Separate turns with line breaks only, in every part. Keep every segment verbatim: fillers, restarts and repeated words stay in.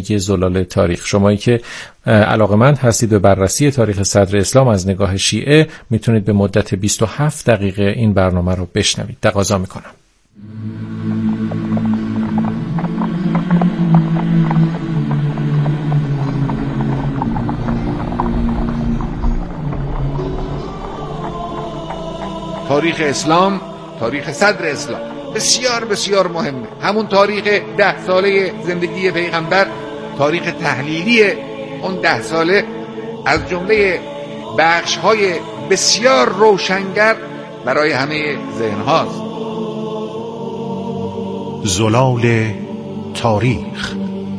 زندگی زلال تاریخ. شمایی که علاقه‌مند هستید به بررسی تاریخ صدر اسلام از نگاه شیعه، میتونید به مدت بیست و هفت دقیقه این برنامه رو بشنوید. تقاضا میکنم.
تاریخ اسلام، تاریخ صدر اسلام بسیار بسیار مهمه. همون تاریخ ده ساله زندگی پیغمبر، تاریخ تحلیلی اون ده ساله از جمله بخش‌های بسیار روشنگر برای همه ذهن هاست.
زلال تاریخ.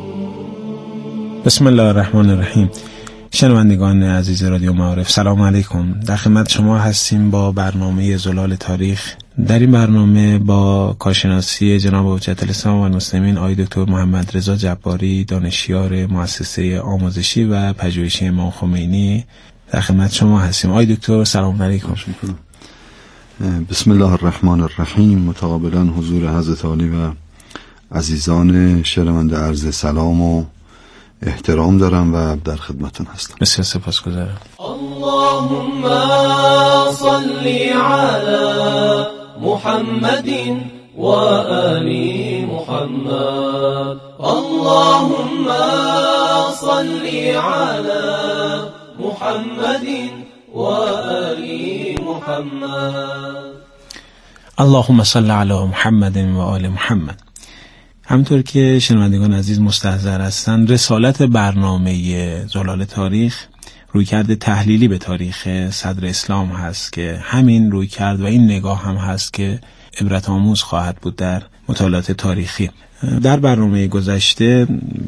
بسم الله الرحمن الرحیم. شنوندگان عزیز رادیو معارف، سلام علیکم. در خدمت شما هستیم با برنامه زلال تاریخ. در این برنامه با کارشناسی جناب حجت الاسلام و المسلمین آقای دکتر محمد رضا جباری، دانشیار مؤسسه آموزشی و پژوهشی امام خمینی، در خدمت شما هستیم. آقای دکتر سلام علیکم.
بسم الله الرحمن الرحیم. متقابلا حضور حضرت عالی و عزیزان شنونده عرض سلام و احترام دارم و در خدمتون هستم.
بسیار سپاسگزارم.
اللهم صل علی محمد و آل محمد. اللهم صل علی محمد و آل محمد.
اللهم صل علی محمد و آل محمد. همونطور که شنوندگان عزیز مستحضر هستند، رسالت برنامه زلال تاریخ رویکرد تحلیلی به تاریخ صدر اسلام هست که همین رویکرد و این نگاه هم هست که عبرت آموز خواهد بود در مطالعات تاریخی. در برنامه گذشته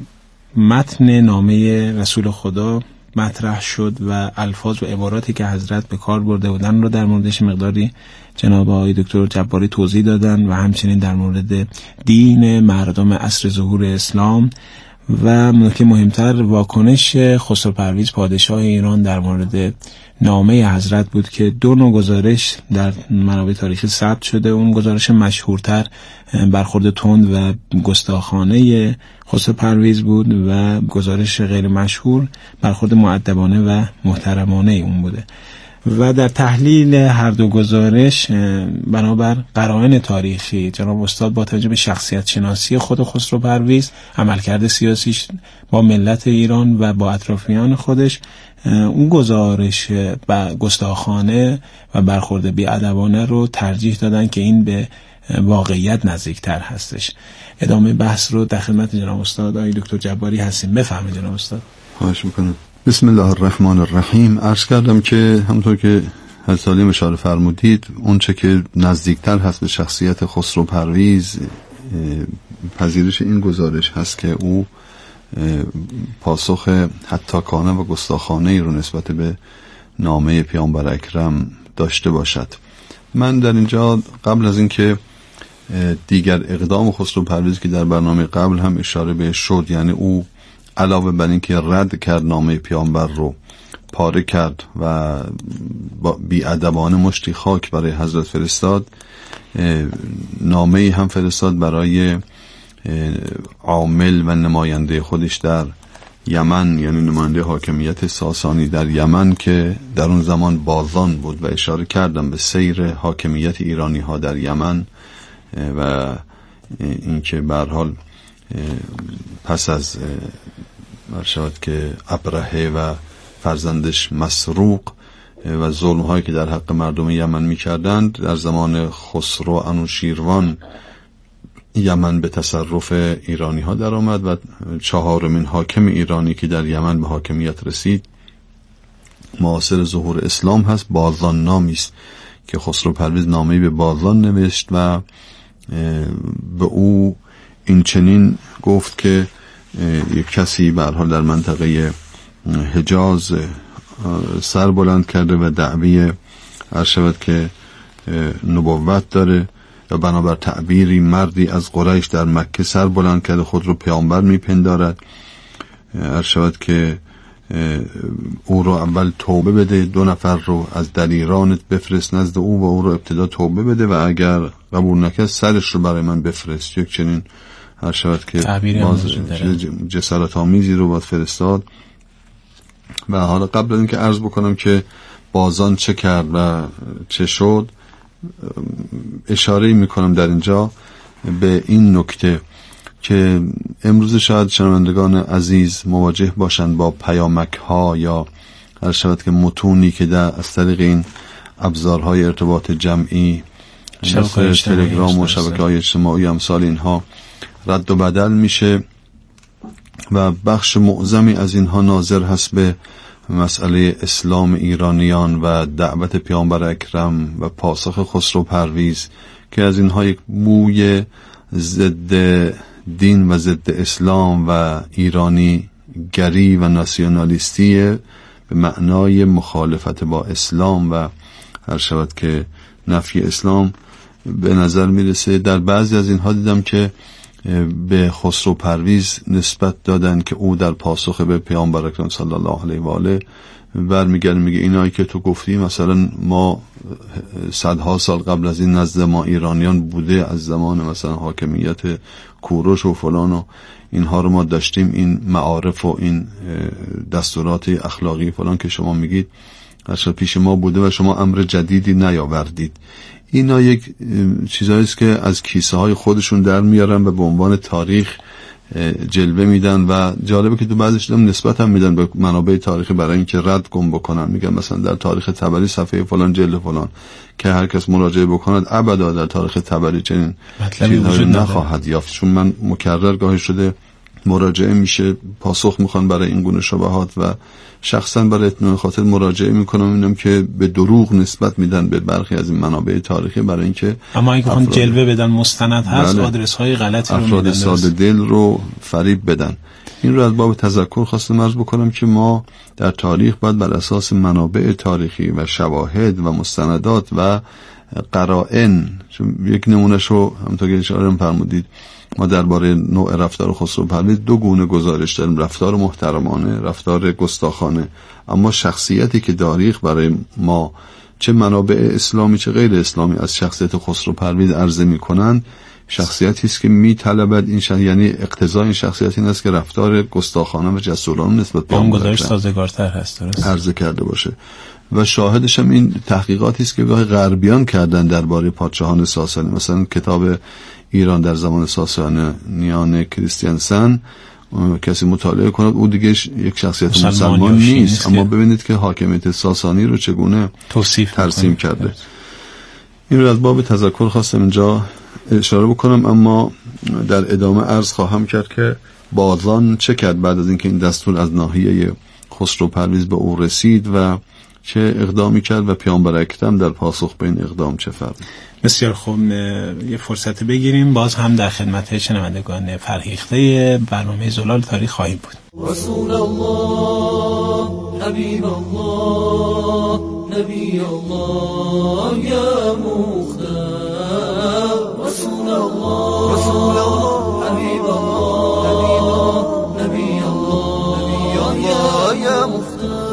متن نامه رسول خدا مطرح شد و الفاظ و عباراتی که حضرت به کار برده بودن رو در موردش مقداری جناب آقای دکتر جباری توضیح دادن و همچنین در مورد دین مردم عصر ظهور اسلام و نکته مهمتر واکنش خسرو پرویز پادشاه ایران در مورد نامه حضرت بود که دو نوع گزارش در منابع تاریخی ثبت شده. اون گزارش مشهورتر برخورد تند و گستاخانه خسرو پرویز بود و گزارش غیر مشهور برخورد مؤدبانه و محترمانه اون بوده. و در تحلیل هر دو گزارش بنابر قرائن تاریخی جناب استاد با توجه به شخصیت شناسی خود خسرو پرویز، عملکرد سیاسیش با ملت ایران و با اطرافیان خودش، اون گزارش با گستاخانه و برخورد بی‌ادبانه رو ترجیح دادن که این به واقعیت نزدیکتر هستش. ادامه بحث رو در خدمت جناب استاد آقای دکتر جباری هستیم. بفرمایید جناب استاد.
خواهش میکنم. بسم الله الرحمن الرحیم. عرض کردم که همونطور که حضرت علی اشاره فرمودید، اون چه که نزدیکتر هست به شخصیت خسرو پرویز پذیرش این گزارش هست که او پاسخ حتاکانه و گستاخانه ای رو نسبت به نامه پیامبر اکرم داشته باشد. من در اینجا قبل از اینکه دیگر اقدام خسرو پرویز که در برنامه قبل هم اشاره بهش شد، یعنی او علاوه بر این که رد کرد نامه پیامبر رو، پاره کرد و بی‌ادبانه مشتی خاک برای حضرت فرستاد، نامه هم فرستاد برای عامل و نماینده خودش در یمن، یعنی نماینده حاکمیت ساسانی در یمن که در اون زمان بازان بود و اشاره کردم به سیر حاکمیت ایرانی ها در یمن و اینکه به هر حال پس از مرشد که ابرهه و فرزندش مسروق و ظلم هایی که در حق مردم یمن می کردند، در زمان خسرو انوشیروان یمن به تصرف ایرانی ها در آمد و چهارمین حاکم ایرانی که در یمن به حاکمیت رسید معاصر ظهور اسلام هست. بازان نامی است که خسرو پرویز نامه‌ای به بازان نوشت و به او این چنین گفت که یک کسی به هر حال در منطقه حجاز سر بلند کرده و دعوی عرض شود که نبوت داره و بنابر تعبیری مردی از قریش در مکه سر بلند کرده خود رو پیامبر میپندارد. عرض شود که او رو اول توبه بده، دو نفر رو از دلیرانت بفرست نزد او و او رو ابتدا توبه بده و اگر قبول نکرد سرش رو برای من بفرست. یک چنین هر شود که باز جسارت آمیزی رو باید فرستاد. و حالا قبل از اینکه عرض بکنم که بازان چه کرد و چه شد، اشاره میکنم در اینجا به این نکته که امروز شاید شنوندگان عزیز مواجه باشند با پیامک ها یا هر شود که متونی که در از طریق این ابزارهای ارتباط جمعی مثل تلگرام و شبکه‌های اجتماعی امثال اینها رد و بدل میشه و بخش معظمی از اینها ناظر هست به مسئله اسلام ایرانیان و دعوت پیامبر اکرم و پاسخ خسرو پرویز که از اینها یک بوی ضد دین و ضد اسلام و ایرانی گری و ناسیونالیستی به معنای مخالفت با اسلام و هر شود که نفی اسلام به نظر میرسه. در بعضی از اینها دیدم که به خسرو پرویز نسبت دادن که او در پاسخ به پیامبر اکرم صلی الله علیه و آله برمیگرده میگه اینایی که تو گفتی مثلا ما صدها سال قبل از این نزد ما ایرانیان بوده، از زمان مثلا حاکمیت کوروش و فلان و اینها رو ما داشتیم، این معارف و این دستورات اخلاقی فلان که شما میگید اصلا پیش ما بوده و شما امر جدیدی نیاوردید. اینا یک چیزایی است که از کیسه های خودشون در میارن و به عنوان تاریخ جلوه میدن و جالبه که تو بعضیش هم نسبت هم میدن به منابع تاریخی برای اینکه رد گم بکنن. میگن مثلا در تاریخ طبری صفحه فلان جلد فلان که هر کس مراجعه بکند ابدا در تاریخ طبری چنین چیزهایی نخواهد یافت، چون من مکرر گاهی شده مراجعه میشه پاسخ میخوان برای این گونه شبهات و شخصا برای اطمینان خاطر مراجعه میکنم اینم که به دروغ نسبت میدن به برخی از این منابع تاریخی برای اینکه
اما اگه هم جلوه بدن مستند هست
بله
آدرس های غلطی رو میدن،
افراد ساده دل رو فریب بدن. این رو از باب تذکر خواستم عرض بکنم که ما در تاریخ باید بر اساس منابع تاریخی و شواهد و مستندات و قرائن، چون یک نمونهش رو همونطور که اشاره فرمودید ما درباره نوع رفتار خسرو پرویز دو گونه گزارش داریم، رفتار محترمانه، رفتار گستاخانه. اما شخصیتی که تاریخ برای ما چه منابع اسلامی چه غیر اسلامی از شخصیت خسرو پرویز عرضه می‌کنند، شخصیتی است که می‌طلبد این شخص، یعنی اقتضای این شخصیت این است که رفتار گستاخانه و جسورانه نسبت به
اون گزارش سازگارتر هست درست
عرضه کرده باشه. و شاهدش هم این تحقیقاتی است که گاه غربیان کردن درباره پادشاهان ساسانی، مثلا کتاب ایران در زمان ساسانیان کریستیانسن کسی مطالعه کند او دیگه یک شخصیت مسلمان نیست، اما ببینید که حاکمیت ساسانی رو چگونه توصیف ترسیم کرده. این رو از باب تذکر خواستم اینجا اشاره بکنم، اما در ادامه عرض خواهم کرد که بازان چه کرد بعد از اینکه این دستور از ناحیه خسرو پرویز به او رسید و چه اقدامی کرد و پیامبر اکرم در پاسخ به این اقدام چه فرمود.
بسیار خوب، یه فرصت بگیریم باز هم در خدمت شنوندگان فرهیخته برنامه زلال تاریخ خواهیم بود.
رسول الله حبیب الله نبی الله یا مختار رسول الله رسول الله حبیب الله حبیب الله نبی الله یا مختار.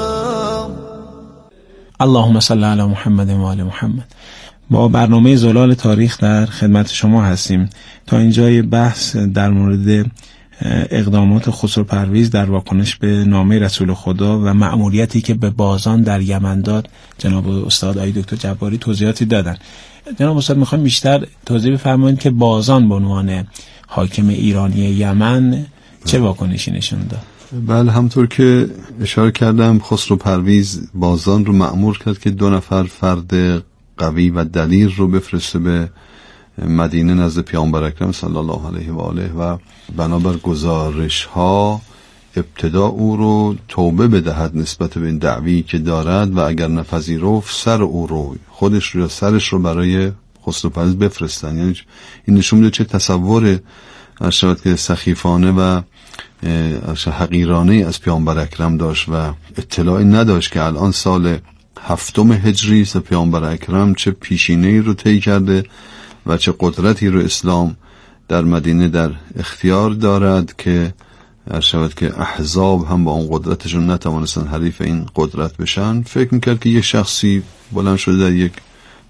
اللهم صل علی محمد و آل محمد. با برنامه زلال تاریخ در خدمت شما هستیم. تا اینجای بحث در مورد اقدامات خسرو پرویز در واکنش به نامه رسول خدا و مأموریتی که به بازان در یمن داد جناب استاد آقای دکتر جباری توضیحاتی دادن. جناب استاد میخوام بیشتر توضیح بفرمایید که بازان به عنوان حاکم ایرانی یمن چه واکنشی نشون داد؟
بله، همطور که اشاره کردم خسرو پرویز بازان رو مأمور کرد که دو نفر فرد قوی و دلیر رو بفرسته به مدینه نزد پیامبر اکرم صلی الله علیه و آله و بنابر گزارش ها ابتدا او رو توبه بدهد نسبت به این دعوی که دارد و اگر نپذیرفت سر او رو خودش رو سرش رو برای خسرو پرویز بفرستن. یعنی این نشون میده چه تصور شاید که سخیفانه و حقیرانه از پیامبر اکرم داشت و اطلاعی نداشت که الان سال هفتم هجری است پیامبر اکرم چه پیشینه‌ای رو طی کرده و چه قدرتی رو اسلام در مدینه در اختیار دارد که شاید که احزاب هم با اون قدرتشون نتوانستن حریف این قدرت بشن. فکر میکرد که یک شخصی بلند شده در یک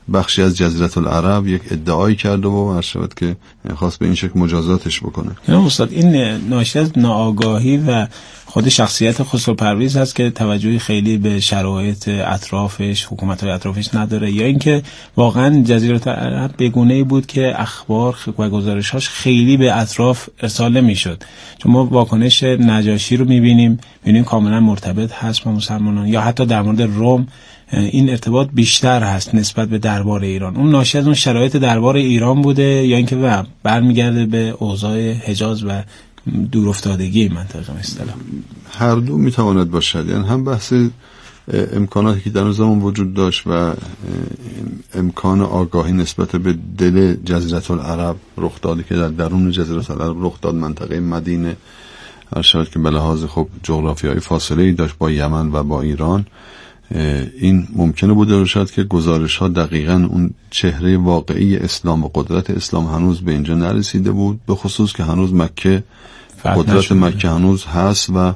بخشی از جزیره العرب یک ادعایی کرده و هر شود که خواست به این شکل مجازاتش بکنه.
نه استاد، این ناشی از ناآگاهی و خود شخصیت خسرو پرویز هست که توجهی خیلی به شرایط اطرافش، حکومت‌های اطرافش نداره، یا اینکه واقعا جزیره العرب بگونه‌ای بود که اخبار و گزارش‌هاش خیلی به اطراف ارسال نمی‌شد. چون ما واکنش نجاشی رو می‌بینیم، می‌بینیم کاملا مرتبط هست با مسلمانان، یا حتی در مورد روم این ارتباط بیشتر هست نسبت به دربار ایران. اون ناشی از اون شرایط دربار ایران بوده یا اینکه برمیگرده به اوضاع حجاز و دورافتادگی منطقه اصطلاح؟
هر دو میتواند باشد. یعنی هم بحث امکاناتی که در اون زمان وجود داشت و امکان آگاهی نسبت به دل جزیره العرب رخ داده که در درون جزیره العرب رخ داد، منطقه مدینه، هر شاید که به لحاظ خب جغرافیایی فاصله ای داشت با یمن و با ایران، این ممکنه بوده باشد که گزارش ها دقیقاً اون چهره واقعی اسلام و قدرت اسلام هنوز به اینجا نرسیده بود، به خصوص که هنوز مکه، قدرت مکه هنوز هست و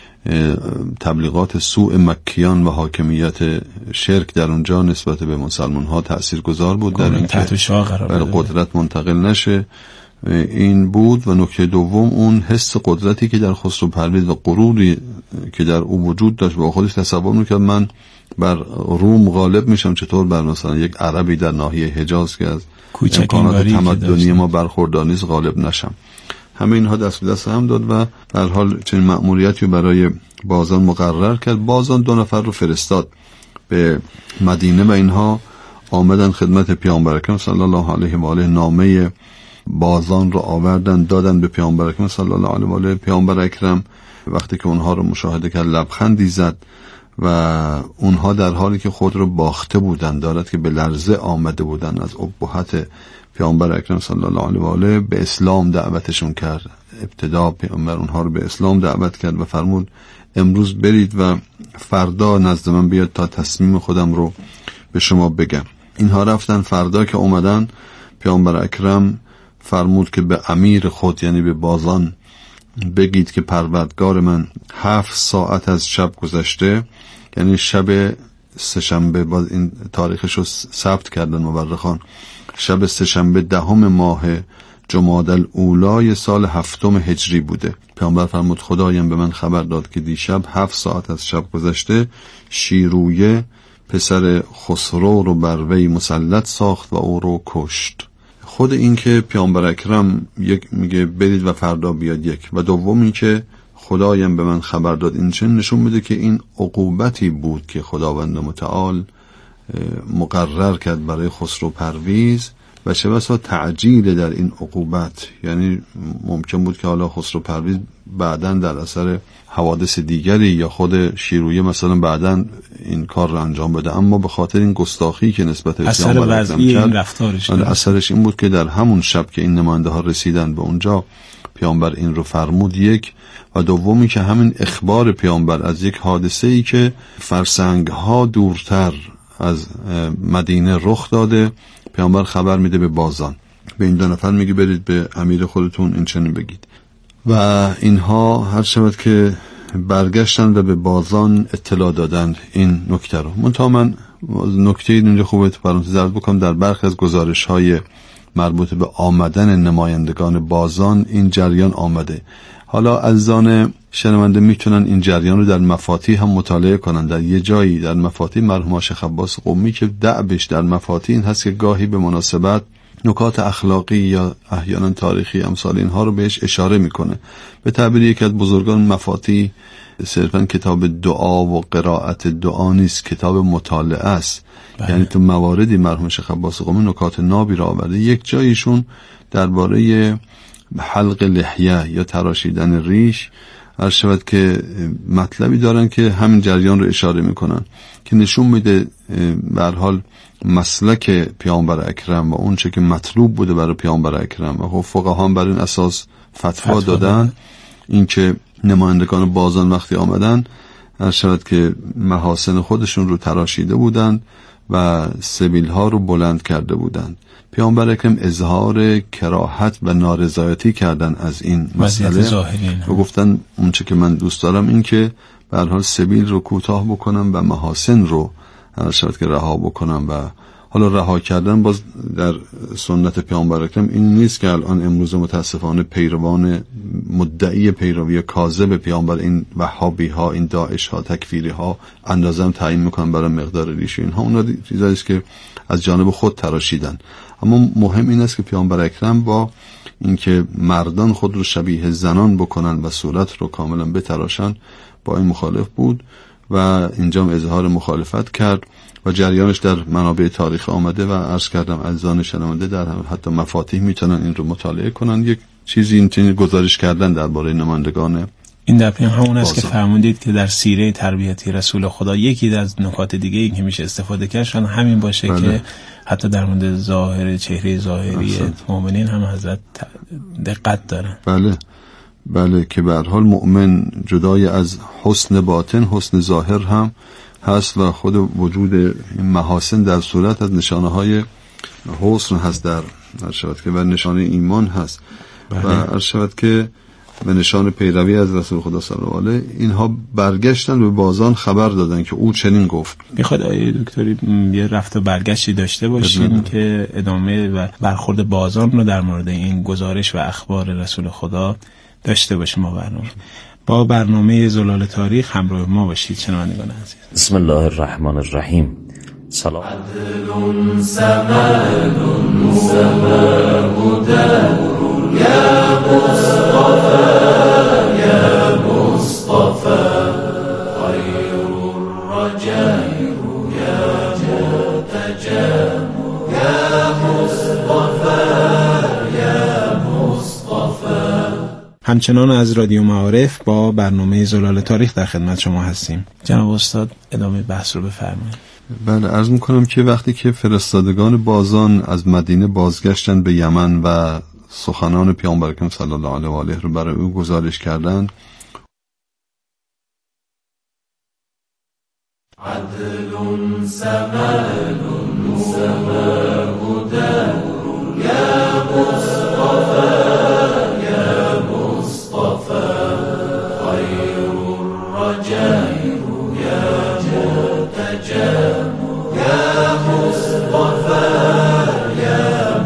تبلیغات سوء مکیان و حاکمیت شرک در اونجا نسبت به مسلمان ها تأثیر گذار بود در این
تحت شاه قرار بده،
قدرت منتقل نشه. این بود. و نکته دوم اون حس قدرتی که در خسرو پرویز و غروری که در او وجود داشت و خودش تصور میکرد من بر روم غالب میشم، چطور بر مثلا یک عربی در ناحیه حجاز که از امکانات تمدنی ما برخوردار نیست غالب نشم. همه اینها دست به دست هم داد و در حال چنین مأموریتی برای بازان مقرر کرد. بازان دو نفر رو فرستاد به مدینه و اینها آمدن خدمت پیامبر اکرم صلی الله علیه و آله. نامه بازان رو آوردن دادن به پیامبر اکرم صلی الله علیه و آله. پیامبر اکرم وقتی که اونها رو مشاهده کرد لبخندی زد و اونها در حالی که خود رو باخته بودن، دارد که به لرزه آمده بودن از ابهت پیامبر اکرم صلی الله علیه و آله، به اسلام دعوتشون کرد. ابتدا پیامبر اونها رو به اسلام دعوت کرد و فرمود امروز برید و فردا نزد من بیاد تا تصمیم خودم رو به شما بگم. اینها رفتن. فردا که اومدن پیامبر اکرم فرمود که به امیر خود یعنی به بازان بگید که پروردگار من هفت ساعت از شب گذشته، یعنی شب سه‌شنبه، باز این تاریخش رو ثبت کردن مورخان، شب سه‌شنبه دهم ماه جمادی الاولی سال هفتم هجری بوده. پیامبر فرمود خدایم به من خبر داد که دیشب هفت ساعت از شب گذشته شیرویه پسر خسرو رو بر وی مسلط ساخت و او رو کشت. خود این که پیامبر اکرم یک میگه برید و فردا بیاد یک، و دوم این که خدایم به من خبر داد، این چه نشون میده که این عقوبتی بود که خداوند متعال مقرر کرد برای خسرو پرویز و چه بسا تعجیل در این عقوبت. یعنی ممکن بود که حالا خسرو پرویز بعداً در اثر حوادث دیگری یا خود شیرویه مثلا بعداً این کار رو انجام بده، اما به خاطر این گستاخی که نسبت به
اثر وضعی این رفتارش،
اثرش این بود که در همون شب که این نماینده ها رسیدن به اونجا پیامبر این رو فرمود یک، و دومی که همین اخبار پیامبر از یک حادثه ای که فرسنگ ها دورتر از مدینه رخ داده، پیامبر خبر میده به بازان، به این دو نفر میگه برید به امیر خودتون این چنین بگید. و اینها هر شود که برگشتن و به بازان اطلاع دادن این نکته رو. منتها من نکته اینجا خوبه تو پرانتز عرض بکنم، در برخی از گزارش های مربوط به آمدن نمایندگان بازان این جریان آمده. حالا عزیزان شنونده میتونن این جریان رو در مفاتیح هم مطالعه کنن. در یه جایی در مفاتیح مرحوم شیخ عباس قمی که دعبش در مفاتیح این هست که گاهی به مناسبت نکات اخلاقی یا احیانا تاریخی امثال اینها رو بهش اشاره میکنه. به تعبیر یکی از بزرگان مفاتیح صرفا کتاب دعا و قرائت دعا نیست، کتاب مطالعه است. بله. یعنی تو مواردی مرحوم شیخ عباس قمی نکات نابی را آورده. یک جایشون درباره حلق لحیه یا تراشیدن ریش هر شود که مطلبی دارن که همین جریان رو اشاره میکنن که نشون میده به هر حال مسلک پیامبر اکرم و اون چه که مطلوب بوده برای پیامبر اکرم و خب فقها هم بر این اساس فتوا دادن. این که نمایندگان بازان وقتی آمدن هر شود که محاسن خودشون رو تراشیده بودند و سبیل ها رو بلند کرده بودند. پیامبر اکرم اظهار کراهت و نارضایتی کردن از این مسئله و گفتن اون چه که من دوست دارم این که به هر حال سبیل رو کوتاه بکنم و محاسن رو هر شرط که رها بکنم و حالا رها کردن باز در سنت پیامبر اکرم این نیست که الان امروز متاسفانه پیروان مدعی پیروی کاذب پیامبر، این وهابی ها، این داعش ها، تکفیری ها اندازم تعیین میکنن برای مقدار ریشه اینها، اونا چیزایی است که از جانب خود تراشیدن. اما مهم این است که پیامبر اکرم با اینکه مردان خود رو شبیه زنان بکنن و صورت رو کاملا بتراشن با این مخالف بود و اینجا اظهار مخالفت کرد و جریانش در منابع تاریخ آمده و عرض کردم عزیزان شنونده در حتی مفاتیح میتونن این رو مطالعه کنن. یک چیزی این گزارش کردن درباره نمایندگان
این در پیام همون است که فرمودید که در سیره تربیتی رسول خدا یکی از نکات دیگه این که میشه استفاده کردن همین باشه بله. که حتی در مورد ظاهر چهره ظاهری مؤمنین هم حضرت دقت دارن.
بله بله که به هر حال مؤمن جدای از حسن باطن حسن ظاهر هم هست و خود وجود این محاسن در صورت از نشانه های حسن هست در ارشاد که و نشانه ایمان هست بله. و ارشاد که به نشان پیروی از رسول خدا صلی الله علیه اینها برگشتن به بازان خبر دادن که او چنین گفت.
میخواد آیه دکتری یه رفت و برگشتی داشته باشیم که ادامه و برخورد بازان رو در مورد این گزارش و اخبار رسول خدا داشته باشیم. ما برنامه با برنامه زلال تاریخ همراه ما باشید شنوندگان عزیز.
بسم الله الرحمن الرحیم. سلام.
عدل سمد سماه دور یا مصطفى یا مصطفى خیر الرجاء یا مرتجى یا مصطفى یا مصطفى.
همچنان از رادیو معارف با برنامه زلال تاریخ در خدمت شما هستیم. جناب استاد ادامه بحث رو بفرمایید.
بله عرض میکنم که وقتی که فرستادگان بازان از مدینه بازگشتن به یمن و سخنان پیامبر اکرم صلی الله علیه و آله رو برای او گزارش کردند،
عدل سمد سماه دور یا مصطفى یا مصطفى خیر الرجاء یا مرتجى یا مصطفى یا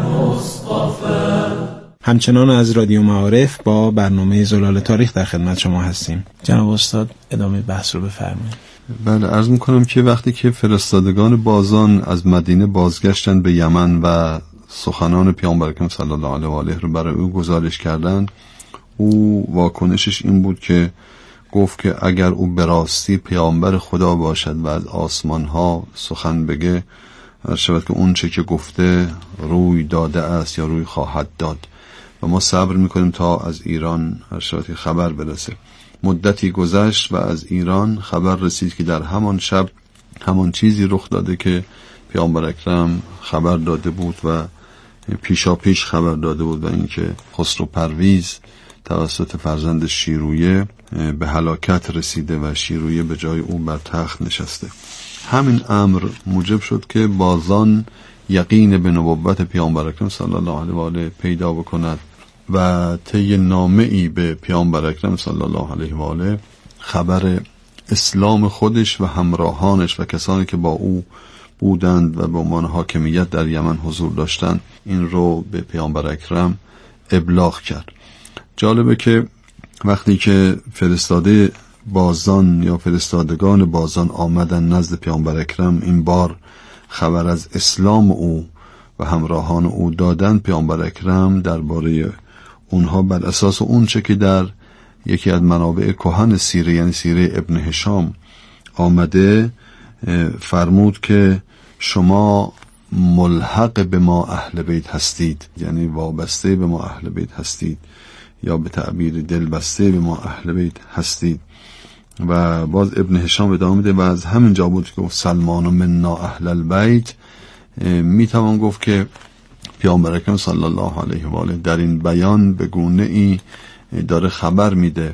مصطفى.
همچنان از رادیو معارف با برنامه زلال تاریخ در خدمت شما هستیم. جناب استاد ادامه بحث رو بفرمایید.
بله عرض میکنم که وقتی که فرستادگان بازان از مدینه بازگشتن به یمن و سخنان پیامبر اکرم صلی الله علیه و آله رو برای او گزارش کردند، او واکنشش این بود که گفت که اگر او به راستی پیامبر خدا باشد و از آسمان ها سخن بگه، شود که اون چه که گفته روی داده است یا روی خواهد داد و ما صبر میکنیم تا از ایران شود که خبر برسه. مدتی گذشت و از ایران خبر رسید که در همان شب همان چیزی رخ داده که پیامبر اکرم خبر داده بود و پیشا پیش خبر داده بود و اینکه خسرو پرویز توسط فرزند شیرویه به هلاکت رسیده و شیرویه به جای او بر تخت نشسته. همین امر موجب شد که بازان یقین به نبوت پیامبر اکرم صلی الله علیه و آله پیدا بکند و طی نامه‌ای به پیامبر اکرم صلی الله علیه و آله خبر اسلام خودش و همراهانش و کسانی که با او بودند و به عنوان حاکمیت در یمن حضور داشتند این رو به پیامبر اکرم ابلاغ کرد. جالبه که وقتی که فرستاده بازان یا فرستادگان بازان آمدن نزد پیامبر اکرم این بار خبر از اسلام او و همراهان او دادن، پیامبر اکرم درباره اونها بر اساس اون چه که در یکی از منابع کهن سیره یعنی سیره ابن هشام آمده فرمود که شما ملحق به ما اهل بیت هستید، یعنی وابسته به ما اهل بیت هستید یا به تعبیر دلبسته به ما اهل بیت هستید. و باز ابن هشام ادامه میده و از همین جا بود که گفت سلمان منا اهل البیت. میتوان گفت که پیامبر اکرم صلی الله علیه و آله در این بیان به گونه ای داره خبر میده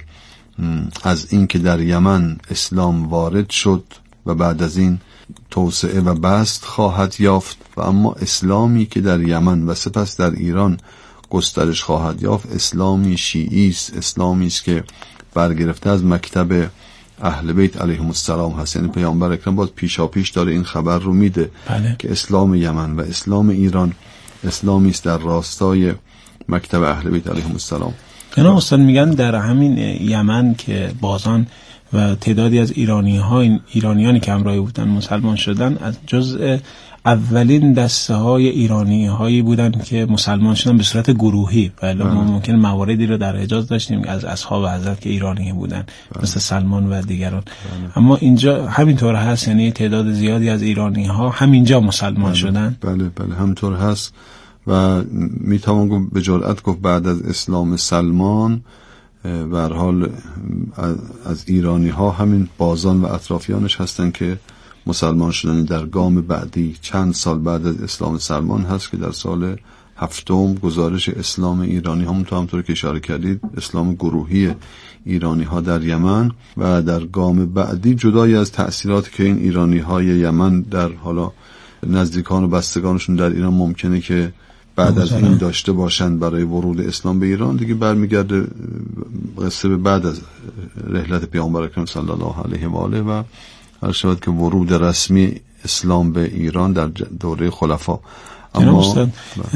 از این که در یمن اسلام وارد شد و بعد از این توسعه و بسط خواهد یافت و اما اسلامی که در یمن و سپس در ایران گسترش خواهد یافت اسلامی شیعی است، اسلامی است که برگرفته از مکتب اهل بیت علیهم السلام هست. یعنی پیامبر اکرم باز پیشا پیش داره این خبر رو میده بله. که اسلام یمن و اسلام ایران اسلامی است در راستای مکتب اهل بیت علیهم السلام.
اینا استاد میگن در همین یمن که بازان و تعدادی از ایرانی ها ایرانیانی که همراه بودن مسلمان شدن از جزء اولین دسته های ایرانی هایی بودن که مسلمان شدن به صورت گروهی. ولی ما ممکن مواردی رو در حجاز داشتیم از اصحاب حضرت که ایرانی بودن بله. مثل سلمان و دیگران بله. اما اینجا همینطور هست، یعنی تعداد زیادی از ایرانی ها همینجا مسلمان
بله.
شدن.
بله بله همینطور هست و میتوان گفت به جرئت گفت بعد از اسلام سلمان به هر حال از ایرانی ها همین بازان و اطرافیانش هستن که مسلمان شدن. در گام بعدی چند سال بعد از اسلام سلمان هست که در سال هفتم گزارش اسلام ایرانی ها همونطور همونطور که اشاره کردید اسلام گروهی ایرانی ها در یمن و در گام بعدی جدای از تأثیراتی که این ایرانی های یمن در حالا نزدیکان و بستگانشون در ایران ممکنه که بعد از این داشته باشند برای ورود اسلام به ایران، دیگه برمیگرده قصه به بعد از رحلت پیامبر اکرم صلی الله علیه و آله و هر شود که ورود رسمی اسلام به ایران در دوره خلفا.
اما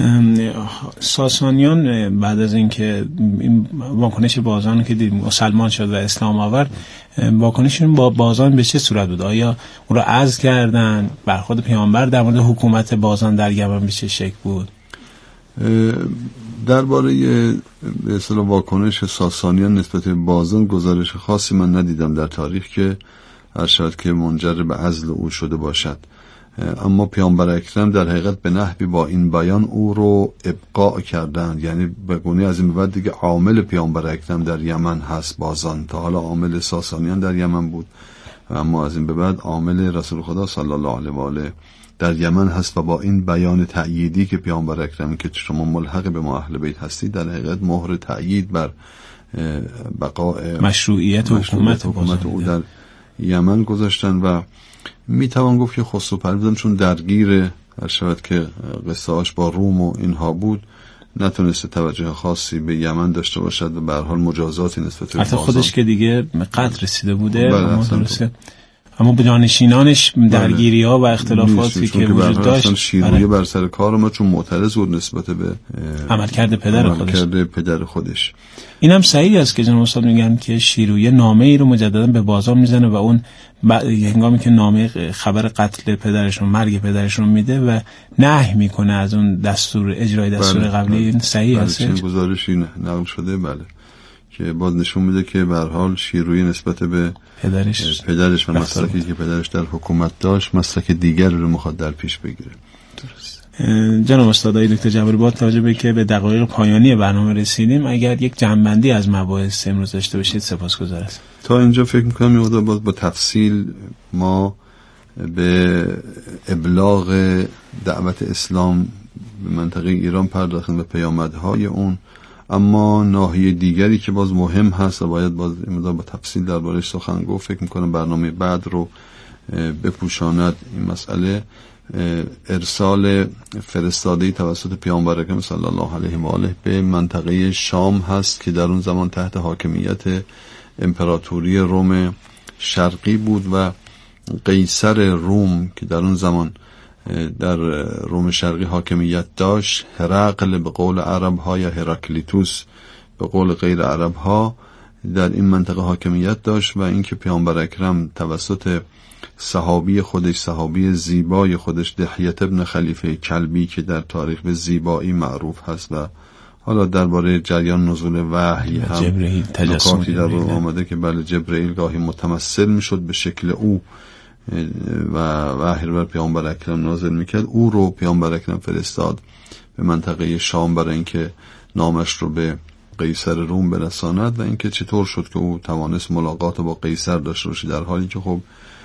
ساسانیان بعد از اینکه این واکنش بازان که دید مسلمان شد و اسلام آورد، واکنششون با بازان به چه صورت بود؟ آیا اون را عزل کردن؟ برخورد پیامبر در مورد حکومت بازان در یمن به چه شکل بود؟
درباره به اصطلاح واکنش ساسانیان نسبت به بازان گزارش خاصی من ندیدم در تاریخ که هر شاید که منجر به عزل او شده باشد. اما پیامبر اکرم در حقیقت به نحوی با این بیان او رو ابقاء کردن، یعنی به گونه از این به بعد دیگه عامل پیامبر اکرم در یمن هست بازان. تا حالا عامل ساسانیان در یمن بود اما از این به بعد عامل رسول خدا صلی الله علیه و آله در یمن هست و با این بیان تأییدی که پیامبر اکرم که شما ملحق به ما اهل بیت هستید در حقیقت مهر تأیید بر بقاء
مشروعیت و حکومت, حکومت او
در یمن گذاشتن و میتوان گفت که خسرو پرویز چون درگیر هر شود که قصه هاش با روم و اینها بود نتونسته توجه خاصی به یمن داشته باشد و به هر حال مجازاتی نسبت به
حتی خودش که دیگه قتل رسیده بوده اما درسته اما به جانشینانش درگیری ها و اختلافاتی که وجود داشت
شیرویه بر سر کار ما چون معترض بود نسبت به
عملکرد پدر خودش
عملکرد پدر خودش.
این هم صحیح است که جناب استاد میگن که شیرویه نامه ای رو مجددا به بازار میزنه و اون هنگامی که نامه خبر قتل پدرشون مرگ پدرشون میده و نهی میکنه از اون دستور اجرای دستور
بله،
قبلی. این صحیح
بله،
است
چنین گزارشی نقل شده بله که باز نشون میده که به هر حال شیرویه نسبت به
پدرش
پدرش و مسلکی که پدرش در حکومت داشت مسلک دیگری رو میخواد در پیش بگیره.
درست. جناب استاد دکتر جبری با توجه به که به دقایق پایانی برنامه رسیدیم اگر یک جمع‌بندی از مباحث امروز داشته باشید سپاسگزارم.
تا اینجا فکر میکنم یه باز با تفصیل ما به ابلاغ دعوت اسلام به منطقه ایران پرداختیم و پیامدهای اون، اما ناحیه دیگری که باز مهم هست و باید باز امروز با تفصیل دربارش سخن گفت فکر میکنم برنامه بعد رو بپوشاند. این مسئله ارسال فرستاده‌ای توسط پیامبر اکرم صلی الله علیه و آله به منطقه شام هست که در اون زمان تحت حاکمیت امپراتوری روم شرقی بود و قیصر روم که در اون زمان در روم شرقی حاکمیت داشت، هرقل به قول عرب ها یا هراکلیتوس به قول غیر عرب ها در این منطقه حاکمیت داشت و اینکه پیامبر اکرم توسط صحابی خودش صحابی زیبای خودش دحیه ابن خلیفه کلبی که در تاریخ به زیبایی معروف هست و حالا درباره جریان نزول وحی هم نکاتی در رو آمده که بله جبرئیل گاهی متمثل میشد به شکل او و وحی رو بر پیامبر اکرم نازل میکرد. او رو پیامبر اکرم فرستاد به منطقه شام برای اینکه نامش رو به قیصر روم برساند و اینکه چطور شد که او توانست ملاقات با قیصر داشته باشه در حالی که خب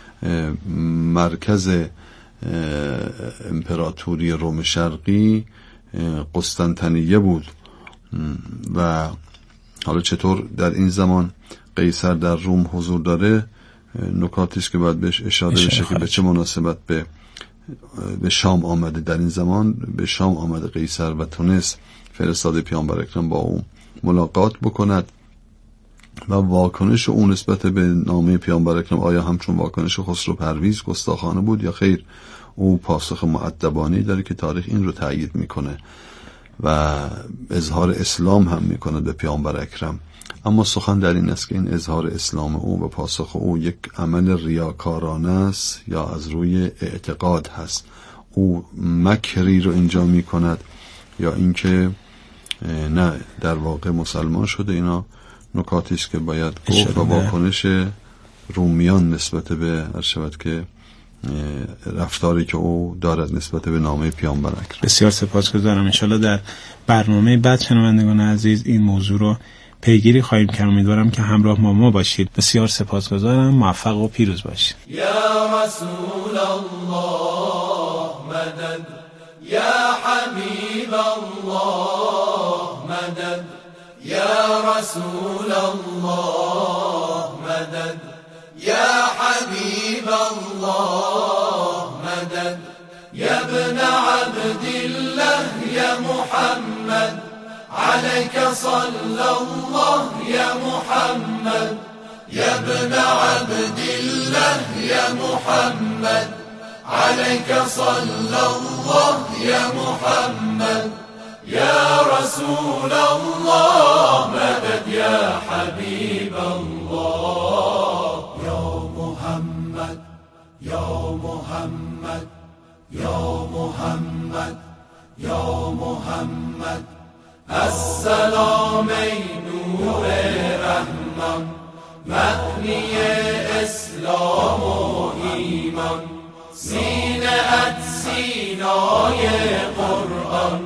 مرکز امپراتوری روم شرقی قسطنطنیه بود و حالا چطور در این زمان قیصر در روم حضور داره نکاتی است که باید بهش اشاره بشه که به چه مناسبت به به شام آمده. در این زمان به شام آمده قیصر و تونست فرستاده پیامبر اکرم با او ملاقات بکند و واکنش اون نسبت به نامه پیامبر اکرم آیا همچون واکنش خسرو پرویز گستاخانه بود یا خیر؟ او پاسخ مؤدبانه‌ای داره که تاریخ این رو تأیید میکنه و اظهار اسلام هم میکنه به پیامبر اکرم. اما سخن در این است که این اظهار اسلام او و پاسخ او یک عمل ریاکارانه است یا از روی اعتقاد هست. او مکری رو اینجا میکند یا اینکه نه در واقع مسلمان شده. اینا نکاتی است که باید گفت و واکنش رومیان نسبت به ارشد که رفتاری که او دارد نسبت به نامه پیامبر اکرم.
بسیار سپاسگزارم. انشالله در برنامه بعد شنوندگان عزیز این موضوع رو پیگیری خواهیم کرد. امیدوارم که همراه ما ما باشید. بسیار سپاسگزارم. موفق و پیروز باشید.
یا رسول الله مدد، یا حبیب الله مدد، یا رسول الله مدد، یا حبیب الله مدد، یا ابن عبد الله یا محمد عليك صلى الله يا محمد، يا ابن عبد الله يا محمد عليك صلى الله يا محمد، يا رسول الله مدد، يا حبيب الله يا محمد يا محمد يا محمد يا محمد. السلام ای نور رحمان، معنی اسلام و ایمان، سینه ات سینای قرآن،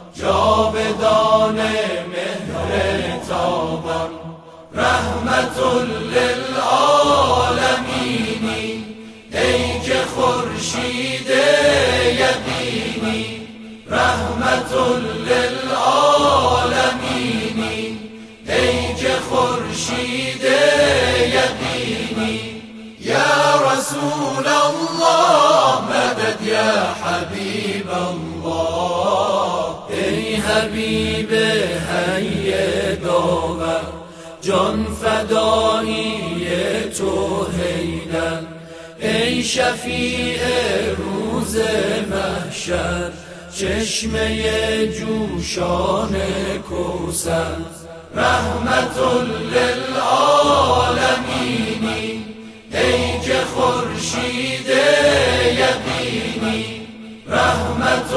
جاودان مهر تابان، رحمت للعالمینی، ای که خورشید یقینی، رحمت للعالمینی، ای که خورشید یقینی، یا رسول الله مدد، یا حبیب الله. ای حبیب حی داور، جان فدایی تو حیدر، ای شفیع روز محشر، چشمه جوشان کوثر، رحمت للعالمینی، ای که خورشید یقینی، رحمت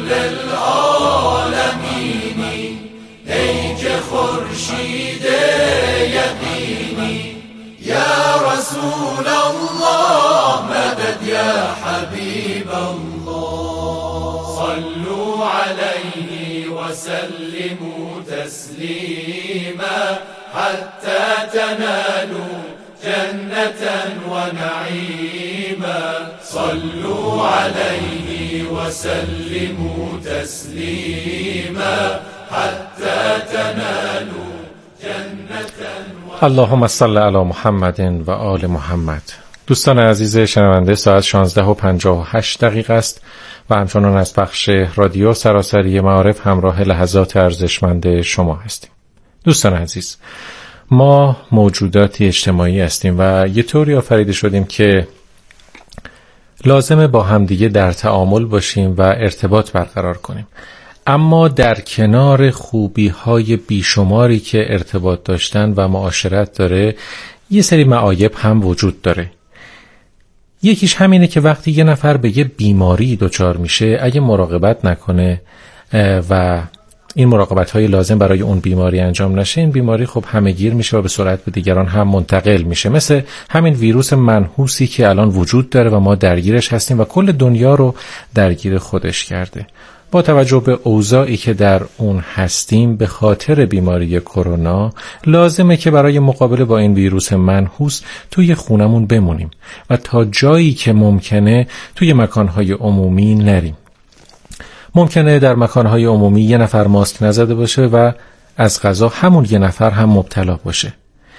للعالمینی، ای که خورشید یقینی، یا رسول الله مدد، یا حبیب الله. صلوا عليه وسلموا تسليما حتى تنالوا جنة ونعيما، صلوا عليه وسلموا تسليما حتى تنالوا جنة ونعيما.
اللهم صل علی محمد و آل محمد. دوستان عزیز شنونده، ساعت شانزده و پنجاه و هشت دقیقه است و همچنان از بخش رادیو سراسری معارف همراه لحظات ارزشمند شما هستیم. دوستان عزیز، ما موجوداتی اجتماعی هستیم و یه طوری آفریده شدیم که لازمه با همدیگه در تعامل باشیم و ارتباط برقرار کنیم. اما در کنار خوبی‌های بیشماری که ارتباط داشتن و معاشرت داره، یه سری معایب هم وجود داره. یکیش همینه که وقتی یه نفر به یه بیماری دچار میشه، اگه مراقبت نکنه و این مراقبت‌های لازم برای اون بیماری انجام نشه، این بیماری خب همه‌گیر میشه و به سرعت به دیگران هم منتقل میشه. مثل همین ویروس منحوسی که الان وجود داره و ما درگیرش هستیم و کل دنیا رو درگیر خودش کرده. با توجه به اوضاعی که در اون هستیم به خاطر بیماری کرونا، لازمه که برای مقابله با این ویروس منحوس توی خونمون بمونیم و تا جایی که ممکنه توی مکانهای عمومی نریم. ممکنه در مکانهای عمومی یه نفر ماسک نزده باشه و از قضا همون یه نفر هم مبتلا باشه.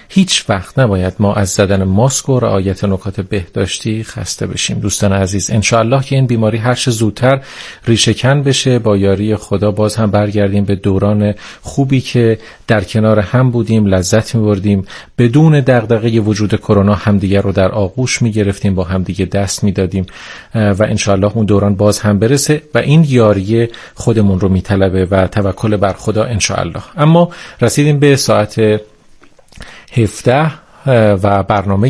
هیچ وقت نباید ما از زدن ماسک و رعایت نکات بهداشتی خسته بشیم. دوستان عزیز، انشاءالله که این بیماری هر چه زودتر ریشه‌کن بشه، با یاری خدا باز هم برگردیم به دوران خوبی که در کنار هم بودیم، لذت می‌بردیم، بدون دغدغه وجود کرونا همدیگر رو در آغوش می‌گرفتیم، با همدیگه دست می‌دادیم و انشاءالله اون دوران باز هم برسه و این یاری خودمون رو می‌طلبه و توکل بر خدا انشاءالله. اما رسیدیم به ساعت هفده و برنامه